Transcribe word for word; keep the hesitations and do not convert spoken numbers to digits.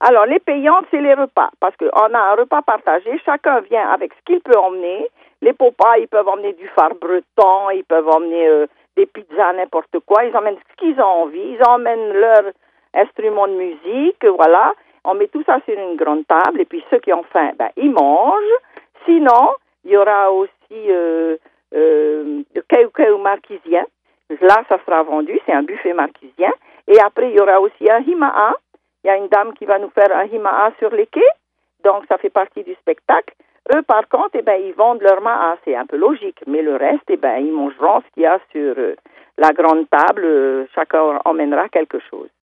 Alors, les payantes, c'est les repas, parce qu'on a un repas partagé, chacun vient avec ce qu'il peut emmener. Les papas, ils peuvent emmener du phare breton, ils peuvent emmener euh, des pizzas, n'importe quoi. Ils emmènent ce qu'ils ont envie, ils emmènent leur instrument de musique, voilà. On met tout ça sur une grande table, et puis ceux qui ont faim, ben, ils mangent. Sinon, il y aura aussi euh, euh, le caillou-caillou marquisien. Là, ça sera vendu, c'est un buffet marquisien. Et après, il y aura aussi un himaa. Il y a une dame qui va nous faire un himaa sur les quais. Donc, ça fait partie du spectacle. Eux, par contre, eh ben, ils vendent leur maa. C'est un peu logique. Mais le reste, eh ben, ils mangeront ce qu'il y a sur euh, la grande table. Euh, chacun emmènera quelque chose.